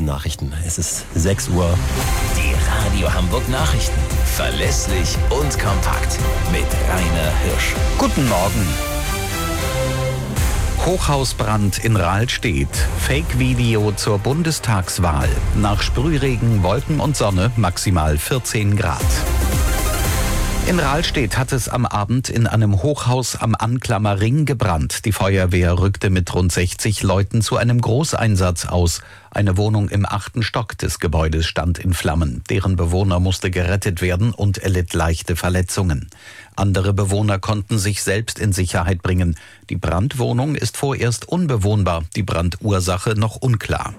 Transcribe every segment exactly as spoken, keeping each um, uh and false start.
Nachrichten. Es ist sechs Uhr. Die Radio Hamburg Nachrichten. Verlässlich und kompakt. Mit Rainer Hirsch. Guten Morgen. Hochhausbrand in Rahlstedt. Fake-Video zur Bundestagswahl. Nach Sprühregen, Wolken und Sonne maximal vierzehn Grad. In Rahlstedt hat es am Abend in einem Hochhaus am Anklammer Ring gebrannt. Die Feuerwehr rückte mit rund sechzig Leuten zu einem Großeinsatz aus. Eine Wohnung im achten Stock des Gebäudes stand in Flammen. Deren Bewohner musste gerettet werden und erlitt leichte Verletzungen. Andere Bewohner konnten sich selbst in Sicherheit bringen. Die Brandwohnung ist vorerst unbewohnbar, die Brandursache noch unklar.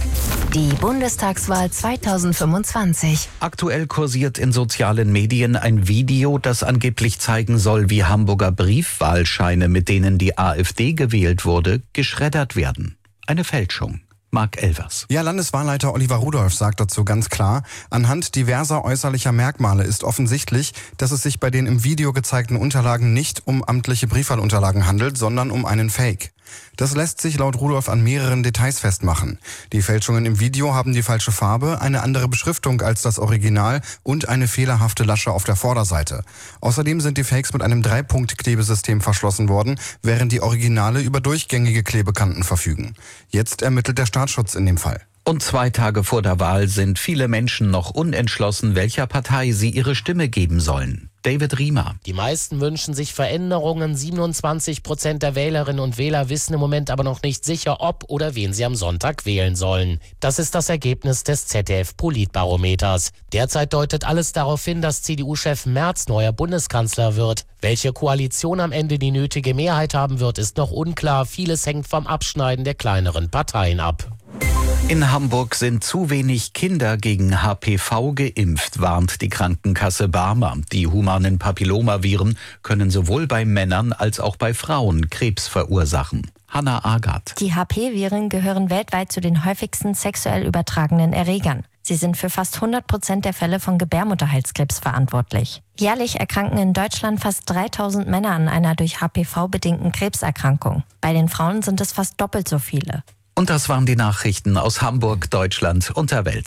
Die Bundestagswahl zweitausendfünfundzwanzig. Aktuell kursiert in sozialen Medien ein Video, das angeblich zeigen soll, wie Hamburger Briefwahlscheine, mit denen die AfD gewählt wurde, geschreddert werden. Eine Fälschung. Marc Elvers. Ja, Landeswahlleiter Oliver Rudolph sagt dazu ganz klar, anhand diverser äußerlicher Merkmale ist offensichtlich, dass es sich bei den im Video gezeigten Unterlagen nicht um amtliche Briefwahlunterlagen handelt, sondern um einen Fake. Das lässt sich laut Rudolph an mehreren Details festmachen. Die Fälschungen im Video haben die falsche Farbe, eine andere Beschriftung als das Original und eine fehlerhafte Lasche auf der Vorderseite. Außerdem sind die Fakes mit einem Drei-Punkt-Klebesystem verschlossen worden, während die Originale über durchgängige Klebekanten verfügen. Jetzt ermittelt der Staatsschutz in dem Fall. Und zwei Tage vor der Wahl sind viele Menschen noch unentschlossen, welcher Partei sie ihre Stimme geben sollen. David Riemer. Die meisten wünschen sich Veränderungen. siebenundzwanzig Prozent der Wählerinnen und Wähler wissen im Moment aber noch nicht sicher, ob oder wen sie am Sonntag wählen sollen. Das ist das Ergebnis des Z D F-Politbarometers. Derzeit deutet alles darauf hin, dass C D U-Chef Merz neuer Bundeskanzler wird. Welche Koalition am Ende die nötige Mehrheit haben wird, ist noch unklar. Vieles hängt vom Abschneiden der kleineren Parteien ab. In Hamburg sind zu wenig Kinder gegen H P V geimpft, warnt die Krankenkasse Barmer. Die humanen Papillomaviren können sowohl bei Männern als auch bei Frauen Krebs verursachen. Hannah Agathe. Die H P-Viren gehören weltweit zu den häufigsten sexuell übertragenen Erregern. Sie sind für fast hundert Prozent der Fälle von Gebärmutterhalskrebs verantwortlich. Jährlich erkranken in Deutschland fast dreitausend Männer an einer durch H P V-bedingten Krebserkrankung. Bei den Frauen sind es fast doppelt so viele. Und das waren die Nachrichten aus Hamburg, Deutschland und der Welt.